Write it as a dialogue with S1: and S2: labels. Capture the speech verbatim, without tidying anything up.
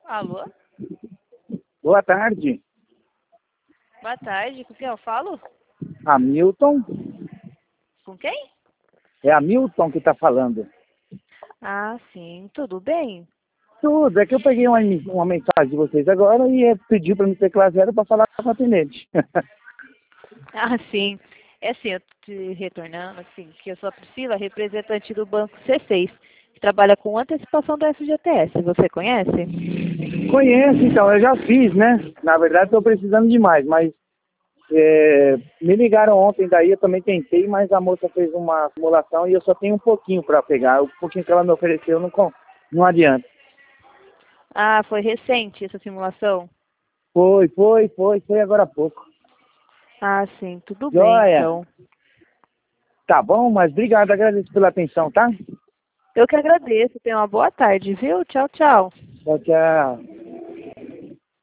S1: Alô?
S2: Boa tarde.
S1: Boa tarde. Com quem eu falo?
S2: Hamilton?
S1: Com quem?
S2: É Hamilton que está falando.
S1: Ah, sim. Tudo bem?
S2: Tudo. É que eu peguei uma, uma mensagem de vocês agora e pediu para me ter classe zero para falar com o atendente.
S1: Ah, sim. É assim, eu tô te retornando, assim, que eu sou a Priscila, representante do Banco C seis, que trabalha com antecipação do F G T S. Você conhece?
S2: Conheço, então. Eu já fiz, né? Na verdade, estou precisando de mais, mas é, me ligaram ontem daí, eu também tentei, mas a moça fez uma simulação e eu só tenho um pouquinho para pegar. O pouquinho que ela me ofereceu não, con- não adianta.
S1: Ah, foi recente essa simulação?
S2: Foi, foi, foi, foi agora há pouco.
S1: Ah, sim. Tudo bem,
S2: Joia.
S1: então.
S2: Tá bom, mas obrigado, agradeço pela atenção, tá?
S1: Eu que agradeço. Tenha uma boa tarde, viu? Tchau, tchau.
S2: Tchau, tchau.